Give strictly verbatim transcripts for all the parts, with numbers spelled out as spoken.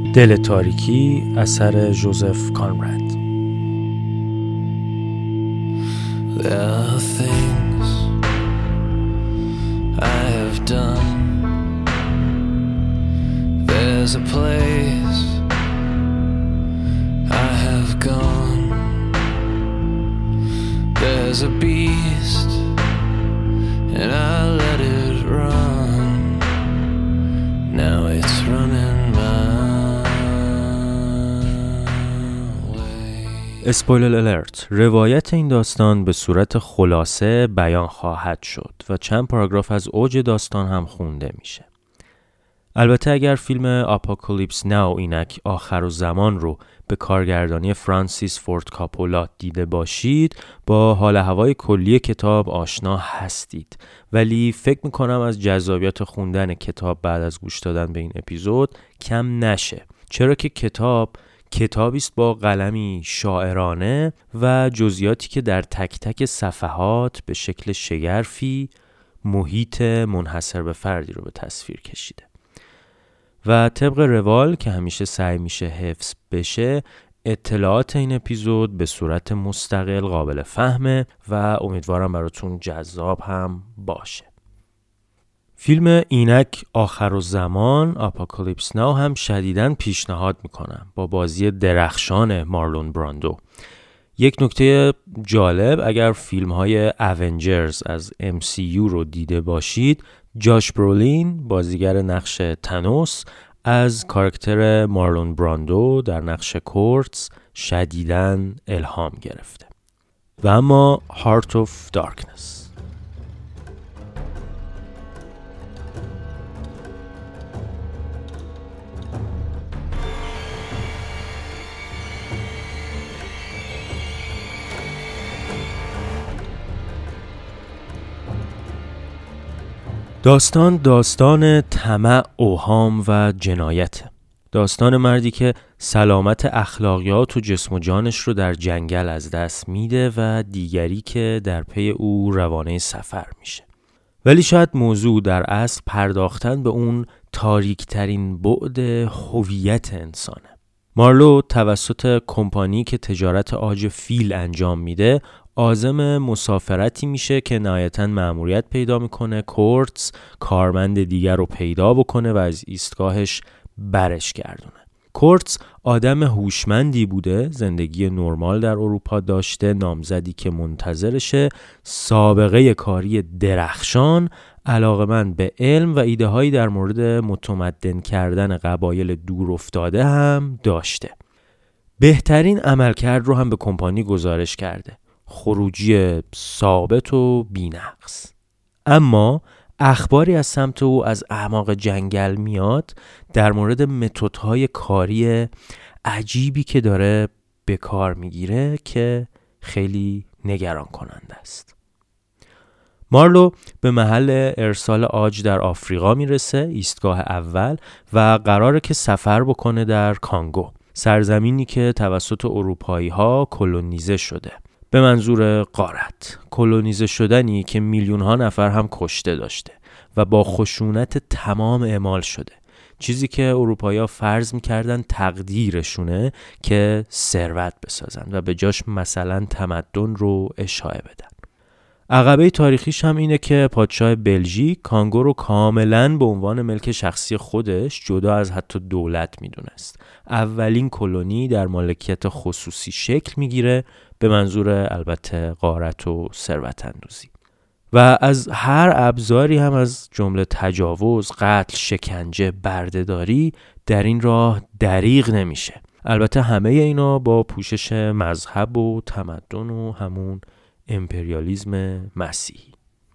دل تاریکی اثر ژوزف کانراد. There are things I have done. There's a place I have gone. There's a beast and I let it run. Now it's running my way. اسپویلر الرت: روایت این داستان به صورت خلاصه بیان خواهد شد و چند پاراگراف از اوج داستان هم خونده میشه. البته اگر فیلم آپوکالیپس ناو اینک آخرالزمان رو به کارگردانی فرانسیس فورد کاپولا دیده باشید، با حال هوای کلی کتاب آشنا هستید، ولی فکر میکنم از جذابیت خوندن کتاب بعد از گوش دادن به این اپیزود کم نشه، چرا که کتاب کتابی است با قلمی شاعرانه و جزئیاتی که در تک تک صفحات به شکل شگرفی محیط منحصر به فردی رو به تصویر کشیده. و طبق روال که همیشه سعی میشه حفظ بشه، اطلاعات این اپیزود به صورت مستقل قابل فهمه و امیدوارم براتون جذاب هم باشه. فیلم اینک آخرالزمان آپوکالیپس ناو هم شدیداً پیشنهاد میکنم، با بازی درخشان مارلون براندو. یک نکته جالب، اگر فیلم های اونجرز از ام سی یو رو دیده باشید، جاش برولین بازیگر نقش تانوس از کاراکتر مارلون براندو در نقش کورتز شدیداً الهام گرفته. و اما هارت آف دارکنس. داستان داستان طمع، اوهام و جنایت. داستان مردی که سلامت اخلاقیات و جسم و جانش رو در جنگل از دست میده و دیگری که در پی او روانه سفر میشه. ولی شاید موضوع در اصل پرداختن به اون تاریک ترین بعد هویت انسانه. مارلو توسط کمپانی که تجارت عاج فیل انجام میده عازم مسافرتی میشه که نهایتاً مأموریت پیدا میکنه کورتز کارمند دیگر رو پیدا بکنه و از ایستگاهش برش گردونه. کورتز آدم هوشمندی بوده، زندگی نرمال در اروپا داشته، نامزدی که منتظرشه، سابقه کاری درخشان، علاقه‌مند به علم و ایده هایی در مورد متمدن کردن قبایل دور افتاده هم داشته. بهترین عملکرد رو هم به کمپانی گزارش کرده، خروجی ثابت و بی‌نقص. اما اخباری از سمت او از اعماق جنگل میاد در مورد متدهای کاری عجیبی که داره به کار میگیره که خیلی نگران کننده است. مارلو به محل ارسال عاج در آفریقا میرسه، ایستگاه اول، و قراره که سفر بکنه در کانگو، سرزمینی که توسط اروپایی ها کلونیزه شده. به منظور غارت، کلونیزه شدنی که میلیون ها نفر هم کشته داشته و با خشونت تمام اعمال شده، چیزی که اروپایی‌ها فرض می‌کردن تقدیرشونه که ثروت بسازن و به جاش مثلا تمدن رو اشاعه بدن. عقبه تاریخیش هم اینه که پادشاه بلژیک کانگو رو کاملاً به عنوان ملک شخصی خودش جدا از حتی دولت میدونست. اولین کلونی در مالکیت خصوصی شکل میگیره، به منظور البته غارت و ثروت اندوزی. و از هر ابزاری هم از جمله تجاوز، قتل، شکنجه، بردهداری در این راه دریغ نمیشه. البته همه اینا با پوشش مذهب و تمدن و همون امپریالیسم مسیحی.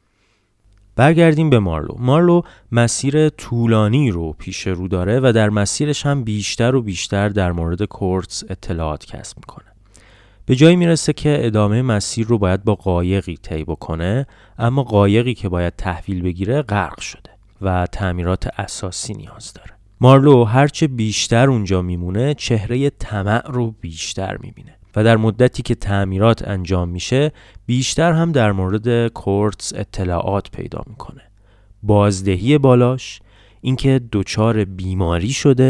برگردیم به مارلو. مارلو مسیر طولانی رو پیش رو داره و در مسیرش هم بیشتر و بیشتر در مورد کورتز اطلاعات کسب میکنه. به جایی میرسه که ادامه مسیر رو باید با قایقی طی بکنه، اما قایقی که باید تحویل بگیره غرق شده و تعمیرات اساسی نیاز داره. مارلو هرچه بیشتر اونجا میمونه چهره طمع رو بیشتر میبینه و در مدتی که تعمیرات انجام میشه بیشتر هم در مورد کورتز اطلاعات پیدا میکنه. بازدهی بالاش، اینکه دچار بیماری شده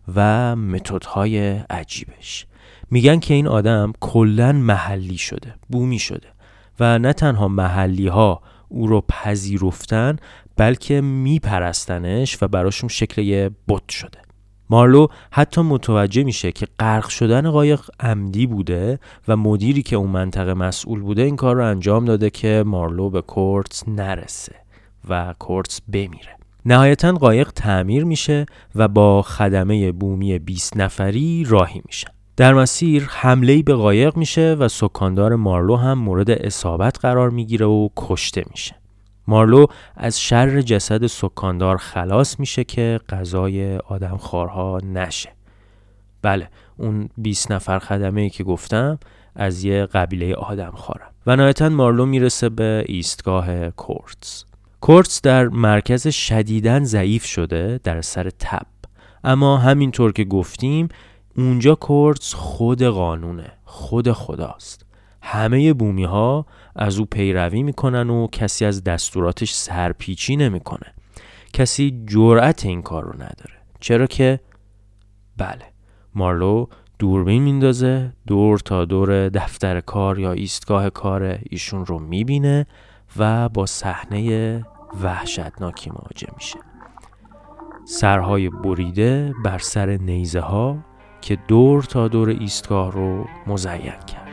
و متدهای عجیبش. میگن که این آدم کلاً محلی شده، بومی شده و نه تنها محلی ها او رو پذیرفتن بلکه میپرستنش و براشون شکل یه بت شده. مارلو حتی متوجه میشه که غرق شدن قایق عمدی بوده و مدیری که اون منطقه مسئول بوده این کار رو انجام داده که مارلو به کورتز نرسه و کورتز بمیره. نهایتاً قایق تعمیر میشه و با خدمه بومی بیست نفری راهی میشن. در مسیر حمله‌ای به قایق میشه و سکاندار مارلو هم مورد اصابت قرار میگیره و کشته میشه. مارلو از شر جسد سکاندار خلاص میشه که غذای آدمخوارها نشه. بله، اون بیست نفر خدمه‌ای که گفتم از یه قبیله آدمخوارن. و نهایتاً مارلو میرسه به ایستگاه کورتز. کورتز در مرکز شدیداً ضعیف شده در سر تب، اما همینطور که گفتیم اونجا کورتز خود قانونه، خود خداست. همه بومی ها از او پیروی میکنن و کسی از دستوراتش سرپیچی نمیکنه. کسی جرأت این کار رو نداره، چرا که بله، مارلو دوربین میندازه، دور تا دور دفتر کار یا ایستگاه کار ایشون رو میبینه و با صحنه وحشتناکی مواجه میشه. سرهای بریده بر سر نیزه ها که دور تا دور ایستگاه رو مزین کرد.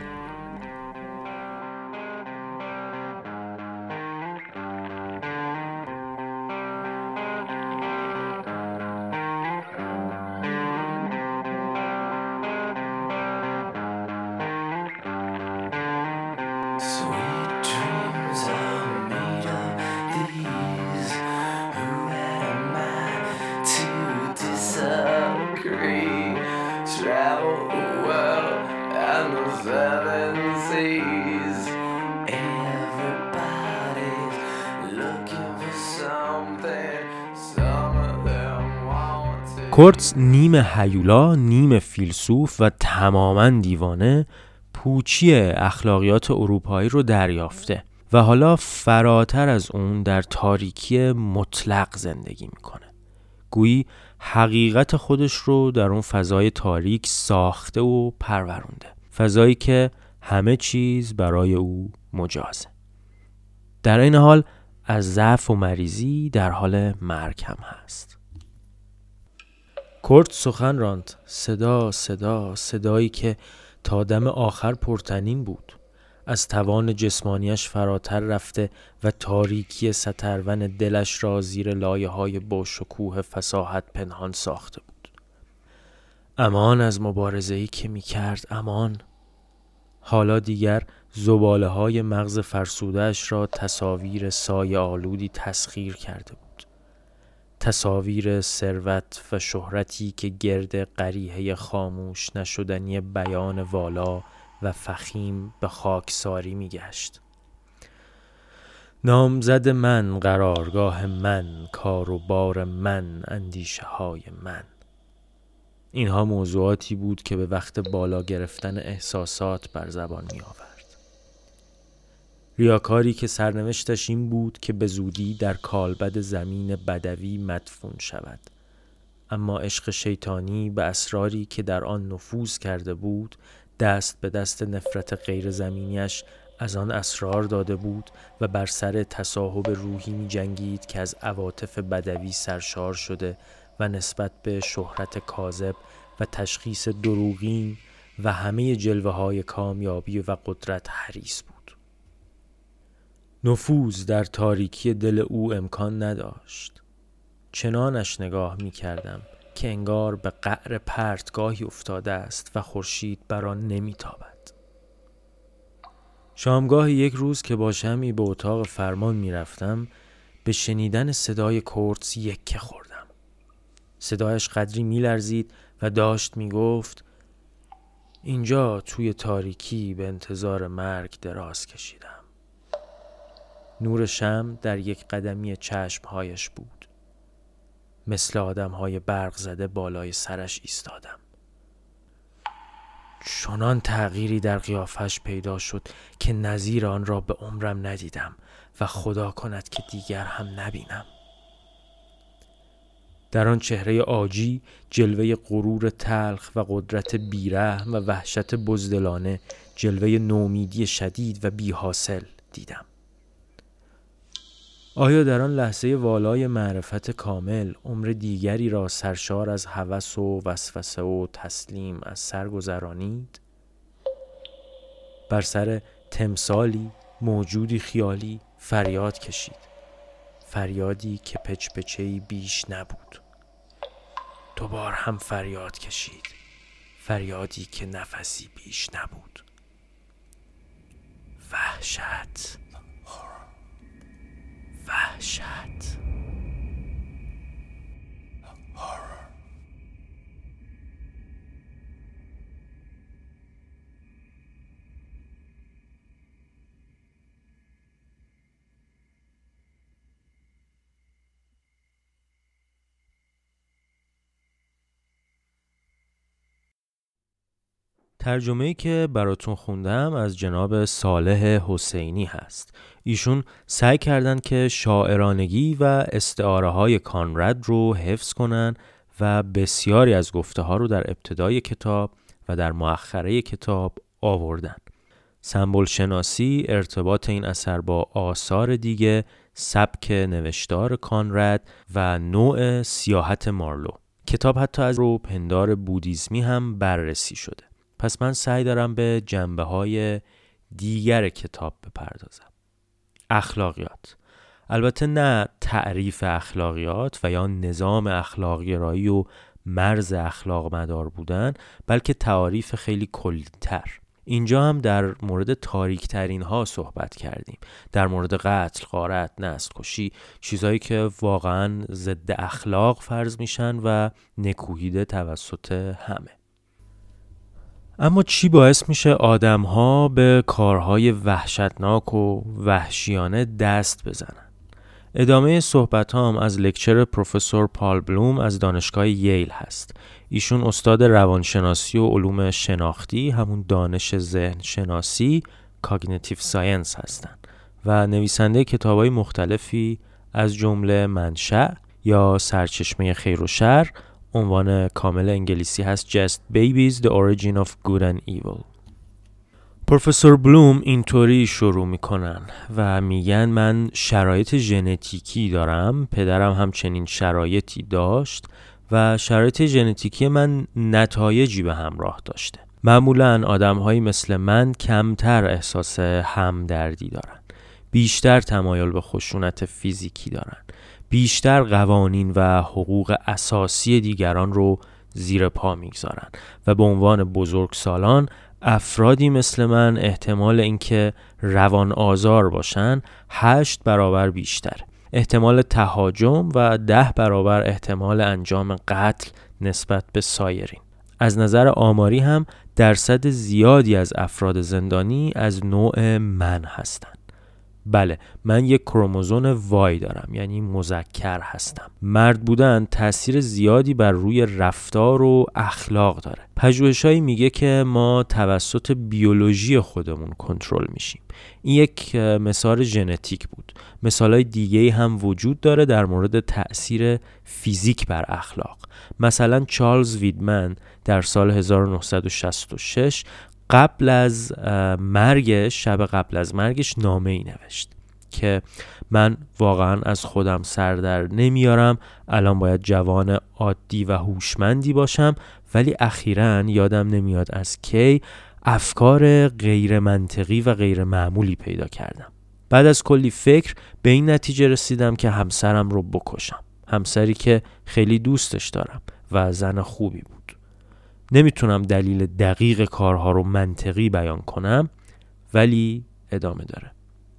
کورتز نیم هیولا، نیم فیلسوف و تماماً دیوانه پوچی اخلاقیات اروپایی رو دریافته و حالا فراتر از اون در تاریکی مطلق زندگی میکنه. گویی حقیقت خودش رو در اون فضای تاریک ساخته و پرورونده، فضایی که همه چیز برای او مجازه. در این حال از ضعف و مریضی در حال مرگ هم هست. کورتز سخن راند، صدا صدا صدایی که تا دم آخر پرتنین بود، از توان جسمانیش فراتر رفته و تاریکی سترون دلش را زیر لایه های باشکوه فصاحت پنهان ساخته بود. امان از مبارزه‌ای که می کرد، امان. حالا دیگر زباله های مغز فرسوده‌اش را تصاویر سایه آلودی تسخیر کرده بود. تصاویر ثروت و شهرتی که گرد قریحه خاموش نشدنی بیان والا و فخیم به خاکساری می گشت. نامزد من، قرارگاه من، کار و بار من، اندیشه های من. اینها موضوعاتی بود که به وقت بالا گرفتن احساسات بر زبان می آورد. ریاکاری که سرنوشتش این بود که به زودی در کالبد زمین بدوی مدفون شود، اما عشق شیطانی به اسراری که در آن نفوذ کرده بود دست به دست نفرت غیر زمینیش از آن اسرار داده بود و بر سر تصاحب روحی می جنگید که از عواطف بدوی سرشار شده و نسبت به شهرت کاذب و تشخیص دروغین و همه جلوه های کامیابی و قدرت حریص بود. نفوذ در تاریکی دل او امکان نداشت. چنانش نگاه می کردم که انگار به قعر پرتگاهی افتاده است و خورشید بر آن نمی تابد. شامگاه یک روز که با شمعی به اتاق فرمان می رفتم، به شنیدن صدای کورتز یکه خوردم. صدایش قدری می لرزید و داشت می گفت: اینجا توی تاریکی به انتظار مرگ دراز کشیدم. نور شمع در یک قدمی چشمهایش بود. مثل آدمهای برق زده بالای سرش ایستادم. چنان تغییری در قیافش پیدا شد که نظیر آن را به عمرم ندیدم و خدا کند که دیگر هم نبینم. در آن چهره عاجی جلوه غرور تلخ و قدرت بیرحم و وحشت بزدلانه، جلوه نومیدی شدید و بی حاصل دیدم. آیا در آن لحظه والای معرفت کامل عمر دیگری را سرشار از هوس و وسوسه و تسلیم از سر گذرانید؟ بر سر تمثالی، موجودی خیالی فریاد کشید، فریادی که پچ پچه‌ای بیش نبود. دوبار هم فریاد کشید، فریادی که نفسی بیش نبود. وحشت، وحشت. ترجمه‌ای که براتون خوندم از جناب صالح حسینی هست. ایشون سعی کردن که شاعرانگی و استعاره های کانراد رو حفظ کنن و بسیاری از گفته ها رو در ابتدای کتاب و در مؤخره کتاب آوردن. سمبل شناسی، ارتباط این اثر با آثار دیگه، سبک نوشتار کانراد و نوع سیاحت مارلو. کتاب حتی از رو پندار بودیزمی هم بررسی شده. پس من سعی دارم به جنبه‌های دیگر کتاب بپردازم. اخلاقیات. البته نه تعریف اخلاقیات و یا نظام اخلاقی رایی و مرز اخلاق مدار بودن، بلکه تعاریف خیلی کلی‌تر. اینجا هم در مورد تاریک ترین ها صحبت کردیم، در مورد قتل، غارت، نسل کشی، چیزایی که واقعاً ضد اخلاق فرض میشن و نکوهیده توسط همه. اما چی باعث میشه آدم ها به کارهای وحشتناک و وحشیانه دست بزنن؟ ادامه صحبت هم از لکچر پروفسور پال بلوم از دانشگاه ییل هست. ایشون استاد روانشناسی و علوم شناختی، همون دانش ذهن شناسی، کاگنیتیو ساینس هستن و نویسنده کتابای مختلفی از جمله منشأ یا سرچشمه خیر و شر. عنوان کامل انگلیسی هست Just Babies: The Origin of Good and Evil. پروفسور بلوم اینطوری شروع میکنن و میگن من شرایط ژنتیکی دارم، پدرم هم چنین شرایطی داشت و شرایط ژنتیکی من نتایجی به همراه داشته. معمولاً آدم‌هایی مثل من کمتر احساس همدردی دارن، بیشتر تمایل به خشونت فیزیکی دارن، بیشتر قوانین و حقوق اساسی دیگران رو زیر پا میگذارن و به عنوان بزرگسالان افرادی مثل من احتمال اینکه روان آزار باشن هشت برابر بیشتر، احتمال تهاجم و ده برابر احتمال انجام قتل نسبت به سایرین. از نظر آماری هم درصد زیادی از افراد زندانی از نوع من هستن. بله، من یک کروموزوم وای دارم، یعنی مذکر هستم. مرد بودن تأثیر زیادی بر روی رفتار و اخلاق داره. پژوهشایی میگه که ما توسط بیولوژی خودمون کنترل میشیم. این یک مثال ژنتیک بود. مثالای دیگه هم وجود داره در مورد تأثیر فیزیک بر اخلاق. مثلا چارلز ویدمن در سال هزار و نهصد و شصت و شش قبل از مرگش، شب قبل از مرگش نامه‌ای نوشت که من واقعا از خودم سر در نمیارم، الان باید جوان عادی و هوشمندی باشم، ولی اخیراً یادم نمیاد از کی افکار غیر منطقی و غیر معمولی پیدا کردم. بعد از کلی فکر به این نتیجه رسیدم که همسرم رو بکشم، همسری که خیلی دوستش دارم و زن خوبی بود. نمیتونم دلیل دقیق کارها رو منطقی بیان کنم، ولی ادامه داره.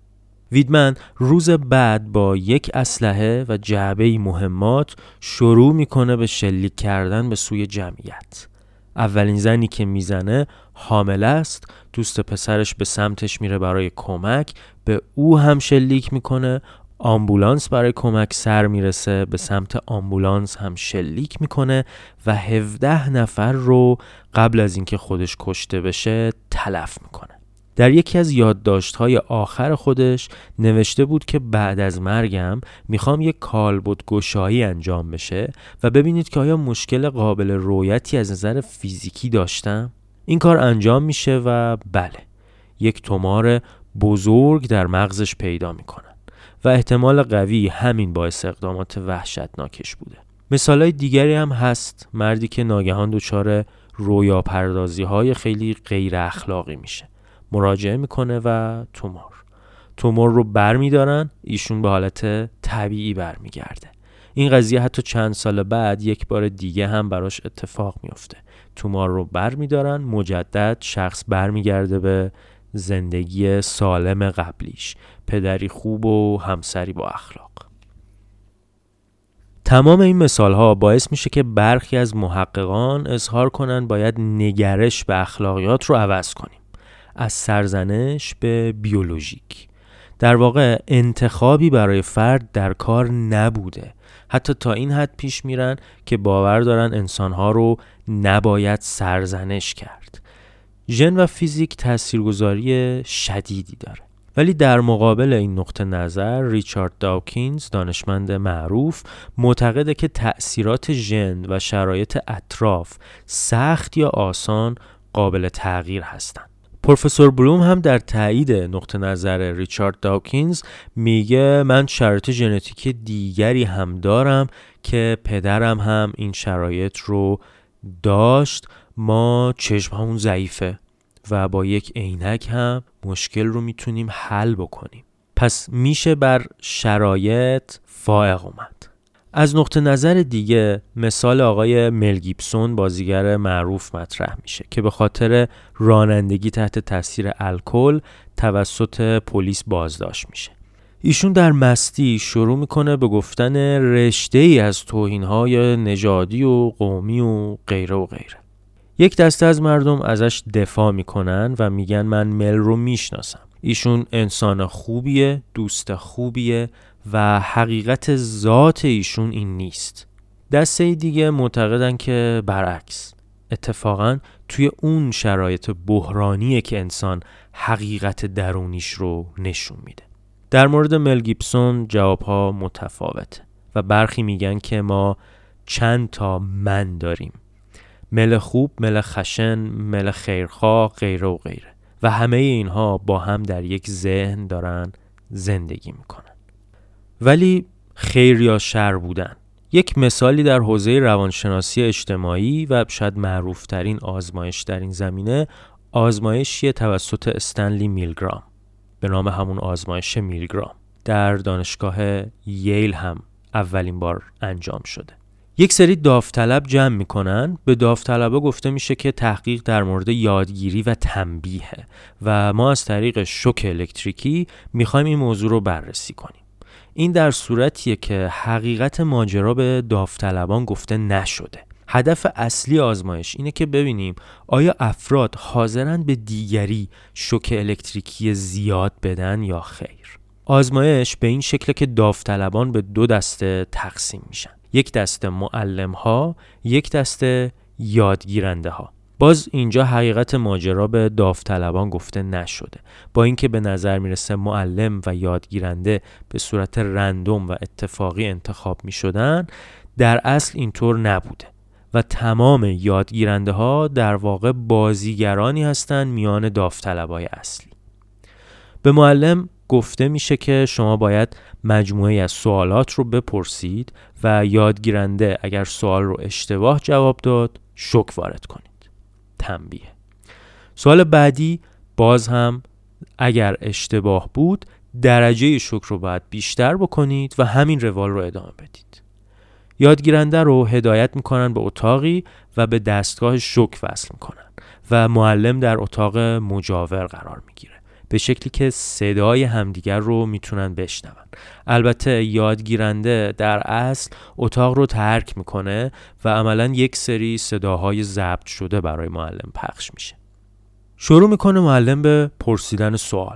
ویدمن روز بعد با یک اسلحه و جعبه‌ای مهمات شروع میکنه به شلیک کردن به سوی جمعیت. اولین زنی که میزنه حامله است، دوست پسرش به سمتش میره برای کمک، به او هم شلیک میکنه. آمبولانس برای کمک سر میرسه، به سمت آمبولانس هم شلیک میکنه و هفده نفر رو قبل از اینکه خودش کشته بشه تلف میکنه. در یکی از یادداشت‌های آخر خودش نوشته بود که بعد از مرگم میخوام یک کالبدگشایی انجام بشه و ببینید که آیا مشکل قابل رؤیتی از نظر فیزیکی داشتم. این کار انجام میشه و بله، یک تومار بزرگ در مغزش پیدا میکنن و احتمال قوی همین باعث اقدامات وحشتناکش بوده. مثالای دیگری هم هست. مردی که ناگهان دچار رویا پردازی های خیلی غیر اخلاقی میشه، مراجعه میکنه و تومور تومور رو بر میدارن، ایشون به حالت طبیعی برمیگرده. این قضیه حتی چند سال بعد یک بار دیگه هم براش اتفاق میفته. تومور رو بر میدارن، مجدد شخص برمیگرده به زندگی سالم قبلیش، پدری خوب و همسری با اخلاق. تمام این مثال ها باعث میشه که برخی از محققان اظهار کنن باید نگرش به اخلاقیات رو عوض کنیم، از سرزنش به بیولوژیک. در واقع انتخابی برای فرد در کار نبوده. حتی تا این حد پیش میرن که باور دارن انسانها رو نباید سرزنش کرد. ژن و فیزیک تاثیرگذاری شدیدی داره. ولی در مقابل این نقطه نظر ریچارد داوکینز، دانشمند معروف، معتقده که تأثیرات ژن و شرایط اطراف سخت یا آسان قابل تغییر هستند. پروفسور بلوم هم در تایید نقطه نظر ریچارد داوکینز میگه من شرایط ژنتیکی دیگری هم دارم که پدرم هم این شرایط رو داشت. ما چشممون ضعیفه و با یک عینک هم مشکل رو میتونیم حل بکنیم. پس میشه بر شرایط فائق اومد. از نقطه نظر دیگه مثال آقای مل گیبسون، بازیگر معروف، مطرح میشه که به خاطر رانندگی تحت تاثیر الکل توسط پلیس بازداشت میشه. ایشون در مستی شروع میکنه به گفتن رشته‌ای از توهین‌های نژادی و قومی و غیره و غیره. یک دسته از مردم ازش دفاع میکنن و میگن من مل رو میشناسم، ایشون انسان خوبیه، دوست خوبیه و حقیقت ذات ایشون این نیست. دسته دیگه معتقدن که برعکس، اتفاقاً توی اون شرایط بحرانیه که انسان حقیقت درونیش رو نشون میده. در مورد مل گیبسون جوابها متفاوته و برخی میگن که ما چند تا من داریم، مل خوب، مل خشن، مل خیرخواه، غیره و غیره، و همه اینها با هم در یک ذهن دارن زندگی میکنن. ولی خیر یا شر بودن. یک مثالی در حوزه روانشناسی اجتماعی و شاید معروفترین آزمایش در این زمینه، آزمایشی توسط استنلی میلگرام به نام همون آزمایش میلگرام در دانشگاه ییل هم اولین بار انجام شده. یک سری داوطلب جمع میکنن. به داوطلبا گفته میشه که تحقیق در مورد یادگیری و تنبیهه و ما از طریق شوک الکتریکی میخوایم این موضوع رو بررسی کنیم. این در صورتیه که حقیقت ماجرا به داوطلبان گفته نشده. هدف اصلی آزمایش اینه که ببینیم آیا افراد حاضرن به دیگری شوک الکتریکی زیاد بدن یا خیر. آزمایش به این شکله که داوطلبان به دو دسته تقسیم میشن. یک دسته معلم ها، یک دسته یادگیرنده ها. باز اینجا حقیقت ماجرا به داوطلبان گفته نشده. با اینکه به نظر میرسه معلم و یادگیرنده به صورت رندوم و اتفاقی انتخاب میشدن، در اصل اینطور نبوده و تمام یادگیرنده ها در واقع بازیگرانی هستن میان داوطلبای اصلی. به معلم گفته میشه که شما باید مجموعه از سوالات رو بپرسید و یادگیرنده اگر سوال رو اشتباه جواب داد شوک وارد کنید. تنبیه. سوال بعدی باز هم اگر اشتباه بود درجه شوک رو باید بیشتر بکنید و همین روال رو ادامه بدید. یادگیرنده رو هدایت میکنن به اتاقی و به دستگاه شوک وصل میکنن و معلم در اتاق مجاور قرار میگیره به شکلی که صدای همدیگر رو میتونن بشنون. البته یادگیرنده در اصل اتاق رو ترک میکنه و عملاً یک سری صداهای ضبط شده برای معلم پخش میشه. شروع میکنه معلم به پرسیدن سوال.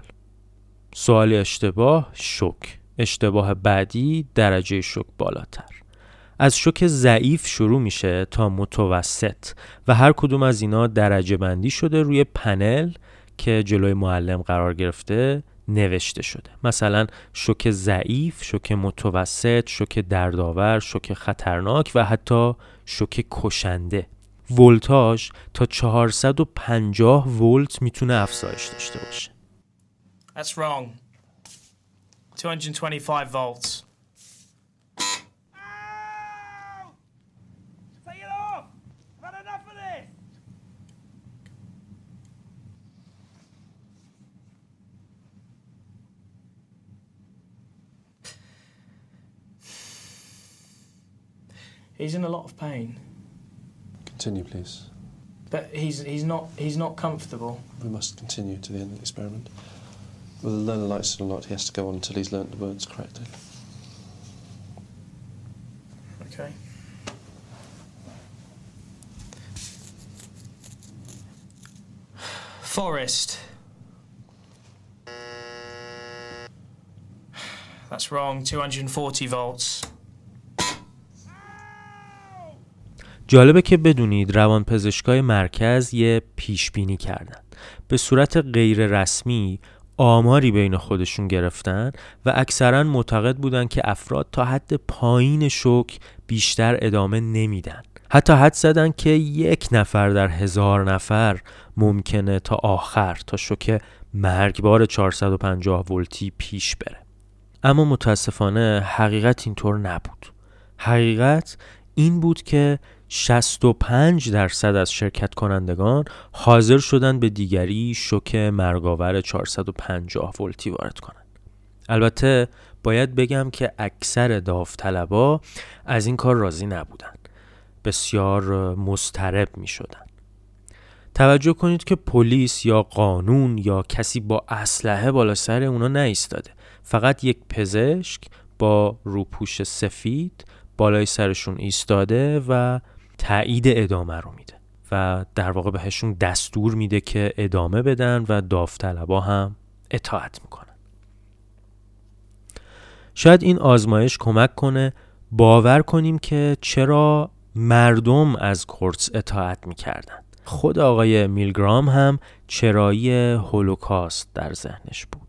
سوال اشتباه، شوک. اشتباه بعدی، درجه شوک بالاتر. از شوک ضعیف شروع میشه تا متوسط و هر کدوم از اینا درجه بندی شده روی پنل که جلوی معلم قرار گرفته نوشته شده. مثلا شوک ضعیف، شوک متوسط، شوک دردآور، شوک خطرناک و حتی شوک کشنده. ولتاژ تا چهارصد و پنجاه ولت میتونه افزایش داشته باشه. That's wrong. two hundred twenty-five volts. Take it off! I've had enough of this! He's in a lot of pain, Continue, please. but he's he's not he's not comfortable. We must continue to the end of the experiment. We'll learn the lights or not. He has to go on until he's learnt the words correctly. Okay. Forest. That's wrong. two hundred forty volts. جالبه که بدونید روانپزشکای مرکز یه پیش بینی کردن. به صورت غیر رسمی آماری بین خودشون گرفتن و اکثرا معتقد بودن که افراد تا حد پایین شوک بیشتر ادامه نمیدن. حتی حد زدن که یک نفر در هزار نفر ممکنه تا آخر، تا شوک مرگبار چهارصد و پنجاه ولتی پیش بره. اما متاسفانه حقیقت اینطور نبود. حقیقت این بود که شصت و پنج درصد از شرکت کنندگان حاضر شدن به دیگری شوک مرگاور چهارصد و پنجاه ولتی وارد کنند. البته باید بگم که اکثر داوطلبا از این کار راضی نبودن. بسیار مضطرب می شدن. توجه کنید که پلیس یا قانون یا کسی با اسلحه بالا سر اونا نایستاده. فقط یک پزشک با روپوش سفید بالای سرشون ایستاده و تایید ادامه رو میده و در واقع بهشون دستور میده که ادامه بدن و داوطلبا هم اطاعت میکنن. شاید این آزمایش کمک کنه باور کنیم که چرا مردم از کورتز اطاعت میکردن. خود آقای میلگرام هم چرایی هولوکاست در ذهنش بود.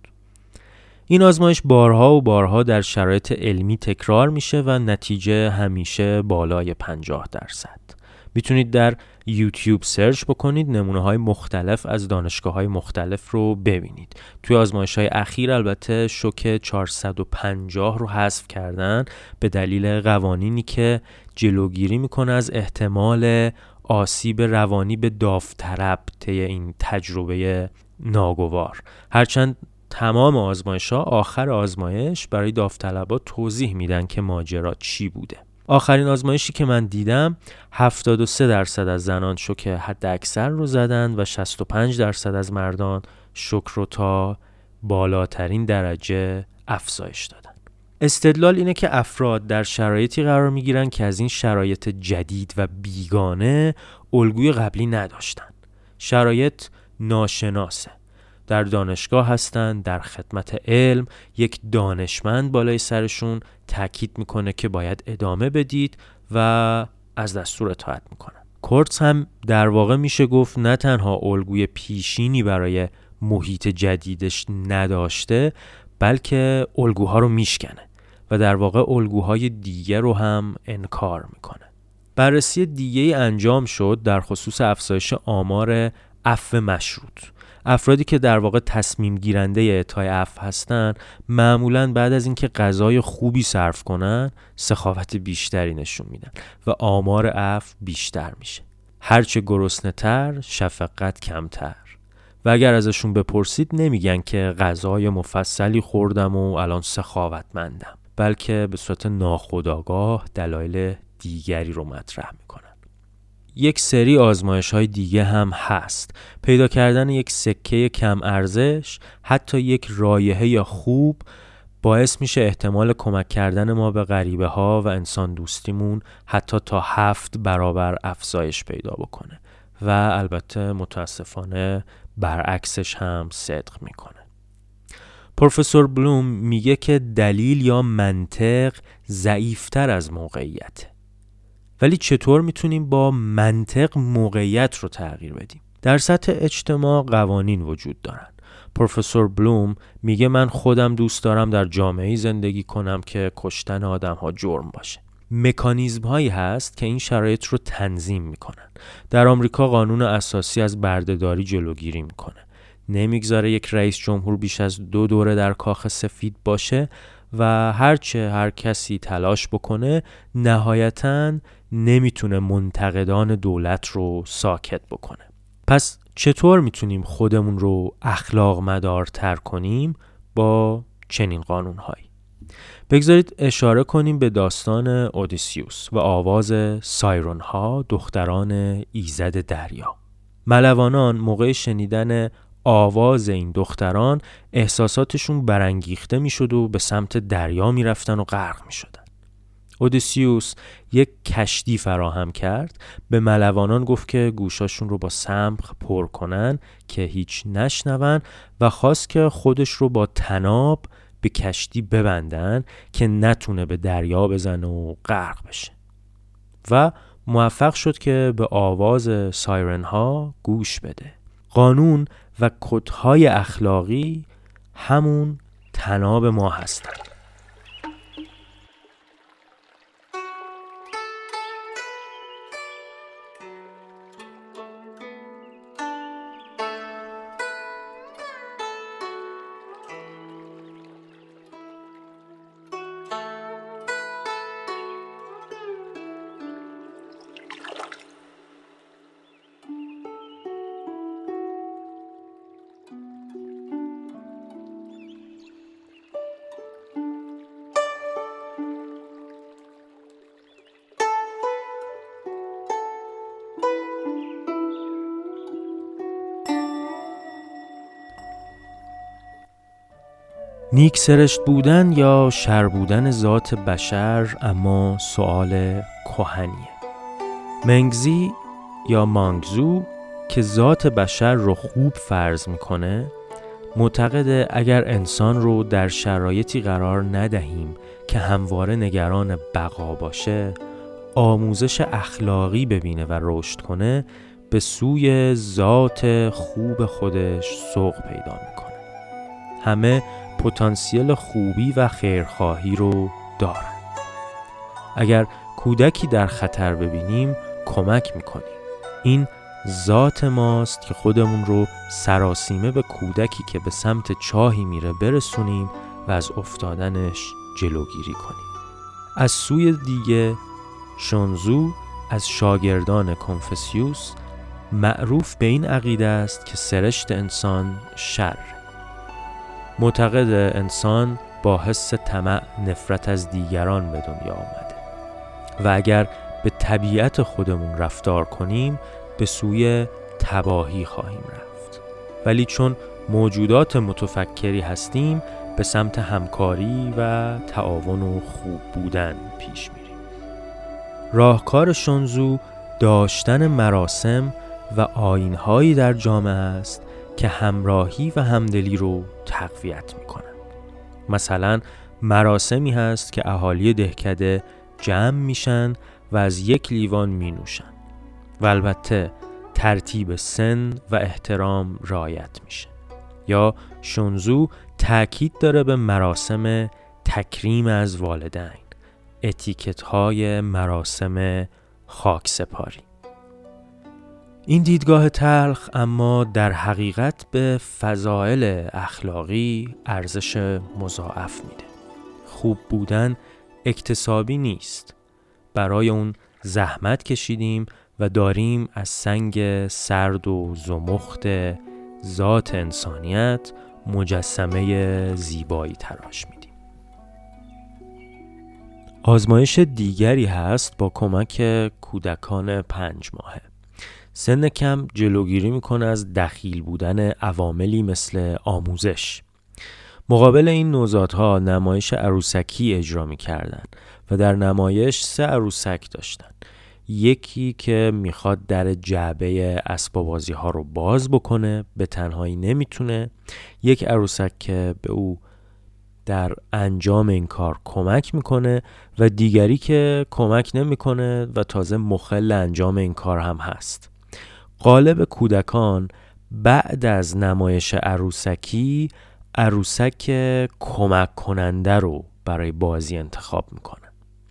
این آزمایش بارها و بارها در شرایط علمی تکرار میشه و نتیجه همیشه بالای پنجاه درصد. میتونید در یوتیوب سرچ بکنید، نمونه های مختلف از دانشگاه های مختلف رو ببینید. توی آزمایش های اخیر البته شوک چهارصد و پنجاه رو حذف کردن به دلیل قوانینی که جلوگیری میکنه از احتمال آسیب روانی به داوطلب طی این تجربه ناگوار. هرچند تمام آزمایش‌ها آخر آزمایش برای داوطلبا توضیح میدن که ماجرا چی بوده. آخرین آزمایشی که من دیدم هفتاد و سه درصد از زنان شوک حد اکثر رو زدن و شصت و پنج درصد از مردان شوک رو تا بالاترین درجه افزایش دادن. استدلال اینه که افراد در شرایطی قرار میگیرن که از این شرایط جدید و بیگانه الگوی قبلی نداشتن. شرایط ناشناسه. در دانشگاه هستن، در خدمت علم، یک دانشمند بالای سرشون تاکید میکنه که باید ادامه بدید و از دستور اطاعت میکنن. کورتز هم در واقع میشه گفت نه تنها الگوی پیشینی برای محیط جدیدش نداشته، بلکه الگوها رو میشکنه و در واقع الگوهای دیگه رو هم انکار میکنه. بررسی دیگه انجام شد در خصوص افزایش آمار عفو مشروط. افرادی که در واقع تصمیم گیرنده اعطای عفو هستن معمولاً بعد از اینکه غذای خوبی صرف کنن سخاوت بیشتری نشون میدن و آمار عفو بیشتر میشه. هرچه گرسنه‌تر شفقت کمتر. و اگر ازشون بپرسید نمیگن که غذای مفصلی خوردم و الان سخاوتمندم، بلکه به صورت ناخودآگاه دلایل دیگری رو مطرح میکنن. یک سری آزمایش‌های دیگه هم هست. پیدا کردن یک سکه کم ارزش، حتی یک رایحه خوب باعث میشه احتمال کمک کردن ما به غریبه ها و انسان دوستیمون حتی تا هفت برابر افزایش پیدا بکنه و البته متاسفانه برعکسش هم صدق میکنه. پروفسور بلوم میگه که دلیل یا منطق ضعیفتر از موقعیته. ولی چطور میتونیم با منطق موقعیت رو تغییر بدیم؟ در سطح اجتماع قوانین وجود دارن. پروفسور بلوم میگه من خودم دوست دارم در جامعه‌ای زندگی کنم که کشتن آدم‌ها جرم باشه. مکانیزم هایی هست که این شرایط رو تنظیم میکنن. در آمریکا قانون اساسی از بردهداری جلوگیری میکنه. نمیگذاره یک رئیس جمهور بیش از دو دوره در کاخ سفید باشه و هرچه هر کسی تلاش بکنه نهایتاً نمیتونه منتقدان دولت رو ساکت بکنه. پس چطور میتونیم خودمون رو اخلاق مدارتر کنیم با چنین قانونهایی؟ بگذارید اشاره کنیم به داستان اودیسیوس و آواز سایرون ها، دختران ایزد دریا. ملوانان موقع شنیدن آواز این دختران احساساتشون برانگیخته میشد و به سمت دریا میرفتن و غرق میشدن. اودیسیوس یک کشتی فراهم کرد، به ملوانان گفت که گوشاشون رو با سمغ پر کنن که هیچ نشنون و خواست که خودش رو با طناب به کشتی ببندن که نتونه به دریا بزنه و غرق بشه و موفق شد که به آواز سایرن ها گوش بده. قانون و کدهای اخلاقی همون طناب ما هستن. نیک سرشت بودن یا شر بودن ذات بشر اما سوال کهنیه. منگزی یا مانگزو که ذات بشر رو خوب فرض میکنه معتقده اگر انسان رو در شرایطی قرار ندهیم که همواره نگران بقا باشه، آموزش اخلاقی ببینه و رشد کنه، به سوی ذات خوب خودش سوق پیدا میکنه. همه پتانسیل خوبی و خیرخواهی رو دارن. اگر کودکی در خطر ببینیم کمک میکنیم. این ذات ماست که خودمون رو سراسیمه به کودکی که به سمت چاهی میره برسونیم و از افتادنش جلوگیری کنیم. از سوی دیگه شونزو از شاگردان کنفوسیوس معروف به این عقیده است که سرشت انسان شر. معتقد انسان با حس طمع نفرت از دیگران به دنیا آمده و اگر به طبیعت خودمون رفتار کنیم به سوی تباهی خواهیم رفت. ولی چون موجودات متفکری هستیم به سمت همکاری و تعاون و خوب بودن پیش میریم. راهکار شونزو داشتن مراسم و آیین‌هایی در جامعه است که همراهی و همدلی رو تقویت میکنن. مثلا مراسمی هست که اهالی دهکده جمع میشن و از یک لیوان مینوشن و البته ترتیب سن و احترام رعایت میشه. یا شونزو تاکید داره به مراسم تکریم از والدین، اتیکت های مراسم خاکسپاری. این دیدگاه تلخ اما در حقیقت به فضائل اخلاقی ارزش مضاعف میده. خوب بودن اکتسابی نیست. برای اون زحمت کشیدیم و داریم از سنگ سرد و زمخت ذات انسانیت مجسمه زیبایی تراش میدیم. آزمایش دیگری هست با کمک کودکان پنج ماهه. سن کم جلوگیری میکنه از دخیل بودن عواملی مثل آموزش. مقابل این نوزادها نمایش عروسکی اجرا میکردن و در نمایش سه عروسک داشتن. یکی که میخواد در جعبه اسباب بازی ها رو باز بکنه، به تنهایی نمیتونه. یک عروسک که به او در انجام این کار کمک میکنه و دیگری که کمک نمیکنه و تازه مخل انجام این کار هم هست. غالب کودکان بعد از نمایش عروسکی عروسک کمک کننده رو برای بازی انتخاب میکنن.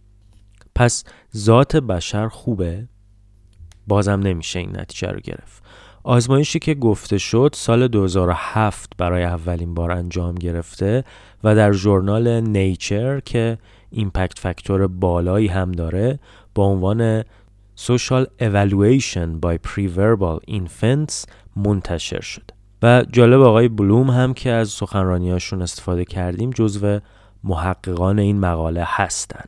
پس ذات بشر خوبه؟ بازم نمیشه این نتیجه رو گرفت. آزمایشی که گفته شد سال دو هزار و هفت برای اولین بار انجام گرفته و در ژورنال نیچر که ایمپکت فاکتور بالایی هم داره با عنوان Social Evaluation by Preverbal Infants منتشر شد. و جالب آقای بلوم هم که از سخنرانیاشون استفاده کردیم جزو محققان این مقاله هستن.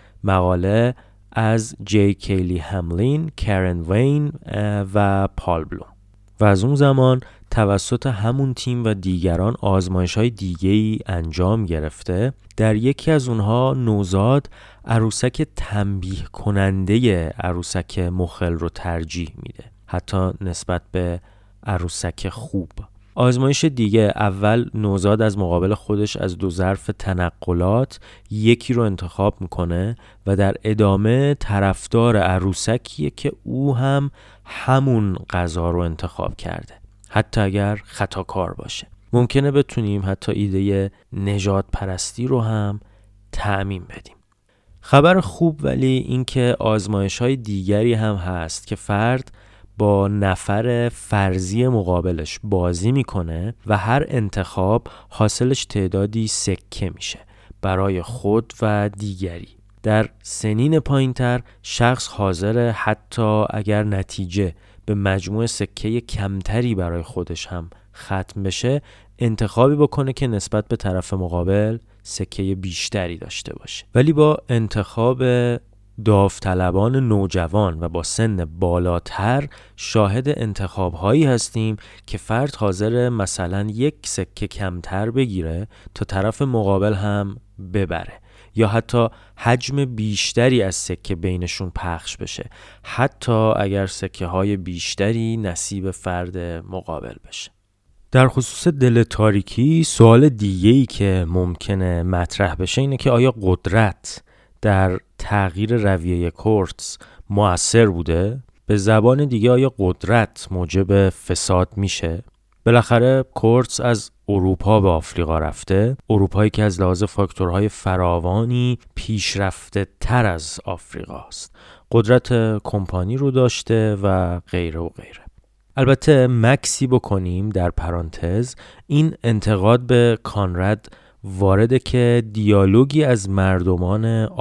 مقاله از جی کیلی هملین، کرن وین و پال بلوم و از اون زمان توسط همون تیم و دیگران آزمایش‌های دیگه‌ای انجام گرفته. در یکی از اونها نوزاد عروسک تنبیه کننده عروسک مخل رو ترجیح میده، حتی نسبت به عروسک خوب. آزمایش دیگه اول نوزاد از مقابل خودش از دو ظرف تنقلات یکی رو انتخاب میکنه و در ادامه طرفدار عروسکیه که او هم همون غذا رو انتخاب کرده، حتی اگر خطاکار باشه. ممکنه بتونیم حتی ایده نژاد پرستی رو هم تعمیم بدیم. خبر خوب ولی این که آزمایش‌های دیگری هم هست که فرد با نفر فرضی مقابلش بازی میکنه و هر انتخاب حاصلش تعدادی سکه میشه برای خود و دیگری. در سنین پایینتر شخص حاضر حتی اگر نتیجه به مجموع سکه کمتری برای خودش هم ختم بشه انتخابی بکنه که نسبت به طرف مقابل سکه بیشتری داشته باشه. ولی با انتخاب داوطلبان نوجوان و با سن بالاتر شاهد انتخاب‌هایی هستیم که فرد حاضر مثلا یک سکه کمتر بگیره تا طرف مقابل هم ببره یا حتی حجم بیشتری از سکه بینشون پخش بشه، حتی اگر سکه های بیشتری نصیب فرد مقابل بشه. در خصوص دل تاریکی سوال دیگه‌ای که ممکنه مطرح بشه اینه که آیا قدرت در تغییر رویه کورتز مؤثر بوده؟ به زبان دیگه آیا قدرت موجب فساد میشه؟ بالاخره کورتز از اروپا به آفریقا رفته، اروپایی که از لحاظ فاکتورهای فراوانی پیشرفته تر از آفریقاست. قدرت کمپانی رو داشته و غیره و غیره. البته مکسی بکنیم در پرانتز، این انتقاد به کانراد وارده که دیالوگی از مردمان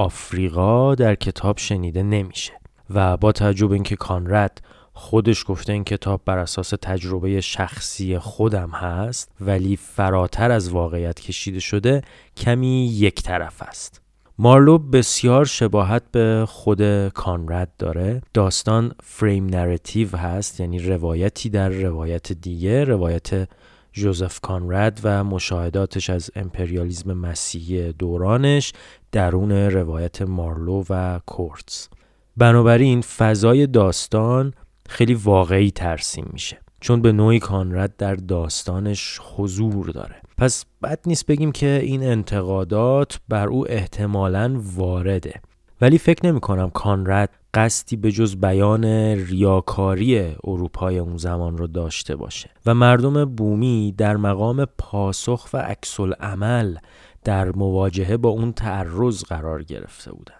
آفریقا در کتاب شنیده نمیشه و با توجه به اینکه کانراد خودش گفته این کتاب بر اساس تجربه شخصی خودم هست ولی فراتر از واقعیت کشیده شده، کمی یک طرف است. مارلو بسیار شباهت به خود کانراد داره. داستان فریم نراتیو هست، یعنی روایتی در روایت دیگه، روایت جوزف کانراد و مشاهداتش از امپریالیسم مسیحی دورانش درون روایت مارلو و کورتز. بنابراین فضای داستان خیلی واقعی ترسیم میشه چون به نوعی کانراد در داستانش حضور داره. پس بد نیست بگیم که این انتقادات بر او احتمالاً وارده، ولی فکر نمی کنم کانراد قصدی به جز بیان ریاکاری اروپای اون زمان رو داشته باشه و مردم بومی در مقام پاسخ و عکس العمل در مواجهه با اون تعرض قرار گرفته بودند.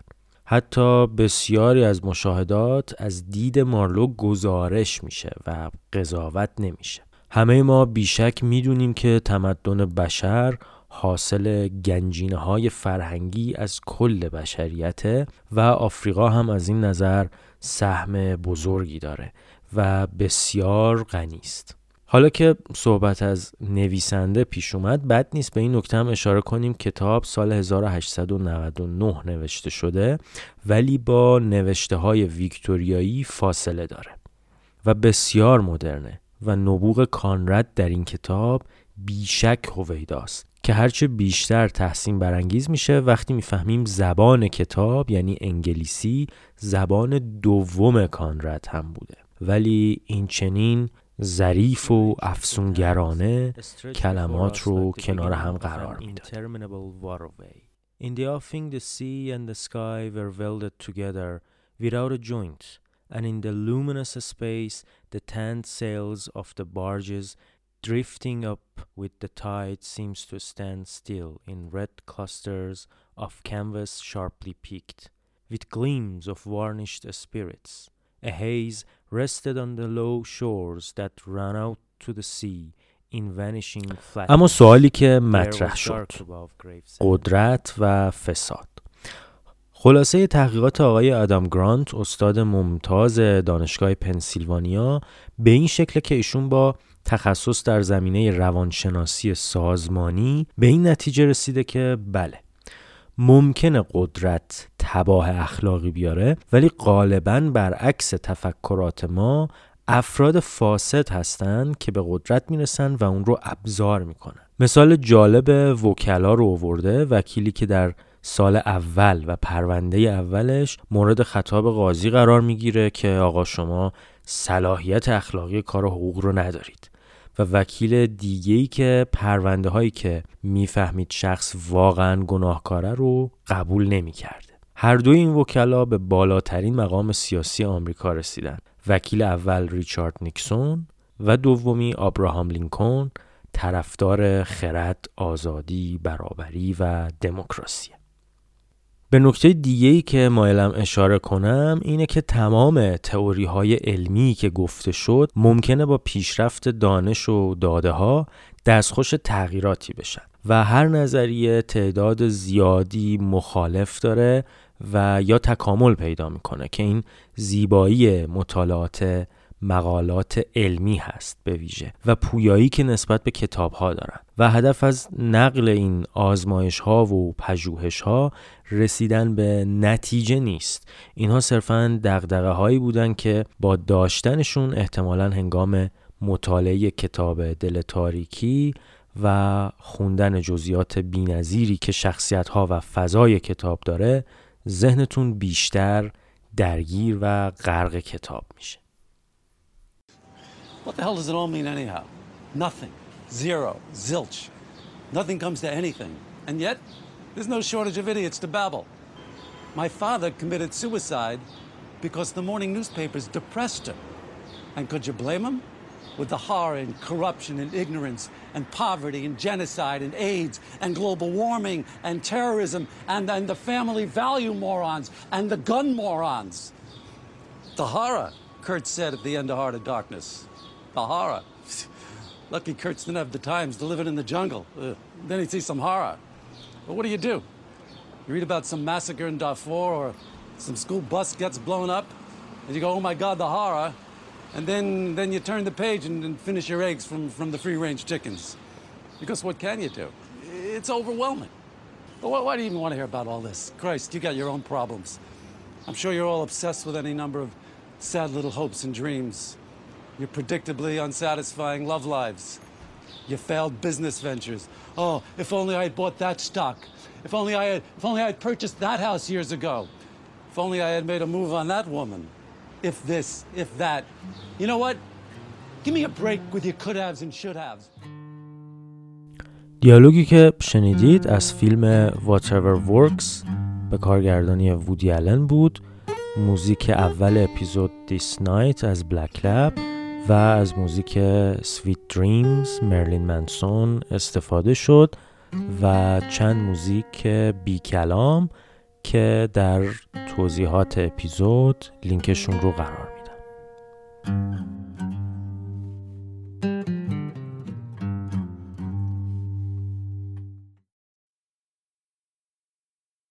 حتی بسیاری از مشاهدات از دید مارلو گزارش میشه و قضاوت نمیشه. همه ما بیشک میدونیم که تمدن بشر حاصل گنجینه‌های فرهنگی از کل بشریته و آفریقا هم از این نظر سهم بزرگی داره و بسیار غنی است. حالا که صحبت از نویسنده پیش اومد، بد نیست به این نکته هم اشاره کنیم کتاب سال هزار و هشتصد و نود و نه نوشته شده ولی با نوشته‌های ویکتوریایی فاصله داره و بسیار مدرنه و نبوغ کانراد در این کتاب بیشک هویداست که هرچه بیشتر تحسین برانگیز میشه وقتی میفهمیم زبان کتاب یعنی انگلیسی زبان دوم کانراد هم بوده، ولی این چنین ظریف و افسونگرانه کلمات رو کنار هم قرار میداد. In the offing the sea and the sky were welded together without a joint and in the luminous space the tanned sails of the barges drifting up with the tide seems to stand still in red clusters of canvas sharply peaked, with gleams of varnished spirits. A haze rested on the low shores that ran out to the sea in vanishing flatness. اما سوالی که مطرح شد، قدرت و فساد. خلاصه تحقیقات آقای آدام گرانت، استاد ممتاز دانشگاه پنسیلوانیا، به این شکل که ایشون با تخصص در زمینه روانشناسی سازمانی به این نتیجه رسیده که بله، ممکنه قدرت تباه اخلاقی بیاره، ولی غالباً برعکس تفکرات ما افراد فاسد هستن که به قدرت میرسن و اون رو ابزار میکنن. مثال جالب وکلا رو آورده، وکیلی که در سال اول و پرونده اولش مورد خطاب قاضی قرار میگیره که آقا شما صلاحیت اخلاقی کار و حقوق رو ندارید، و وکیل دیگه‌ای که پرونده هایی که میفهمید شخص واقعا گناهکاره رو قبول نمی‌کرده. هر دوی این وکلا به بالاترین مقام سیاسی آمریکا رسیدن. وکیل اول ریچارد نیکسون و دومی آبراهام لینکلن، طرفدار خرد، آزادی، برابری و دموکراسی. به نکته دیگه‌ای که مایلم اشاره کنم اینه که تمام تئوری‌های علمی که گفته شد ممکنه با پیشرفت دانش و داده‌ها دستخوش تغییراتی بشن و هر نظریه تعداد زیادی مخالف داره و یا تکامل پیدا میکنه که این زیبایی مطالعات مقالات علمی هست به ویژه و پویایی که نسبت به کتاب‌ها دارن و هدف از نقل این آزمایش‌ها و پژوهش‌ها رسیدن به نتیجه نیست. اینها صرفاً دغدغه‌هایی بودن که با داشتنشون احتمالاً هنگام مطالعه کتاب دل تاریکی و خوندن جزئیات بی‌نظیری که شخصیت‌ها و فضای کتاب داره ذهنتون بیشتر درگیر و غرق کتاب میشه. What the hell does it all mean anyhow? Nothing. Zero. Zilch. Nothing comes to anything. And yet, there's no shortage of idiots to babble. My father committed suicide because the morning newspapers depressed him. And could you blame him? With the horror and corruption and ignorance and poverty and genocide and AIDS and global warming and terrorism and, and the family value morons and the gun morons. The horror, Kurt said at the end of Heart of Darkness. The horror. Lucky Kurtz didn't have the times to live it in the jungle. Uh, then he'd see some horror. But what do you do? You read about some massacre in Darfur or some school bus gets blown up and you go, oh my God, the horror. And then, then you turn the page and, and finish your eggs from, from the free-range chickens. Because what can you do? It's overwhelming. But why, why do you even want to hear about all this? Christ, you got your own problems. I'm sure you're all obsessed with any number of sad little hopes and dreams. Your predictably unsatisfying love lives. Your failed business ventures. Oh, if only I had bought that stock. If only I had, if only I had purchased that house years ago. If only I had made a move on that woman. If this, if that. You know what? Give me a break with your could haves and should haves. دیالوگی که شنیدید از فیلم Whatever Works به کارگردانی وودی آلن بود. موزیک اول اپیزود This Night از Black Lab و از موزیک Sweet Dreams مرلین منسون استفاده شد و چند موزیک بی کلام که در توضیحات اپیزود لینکشون رو قرار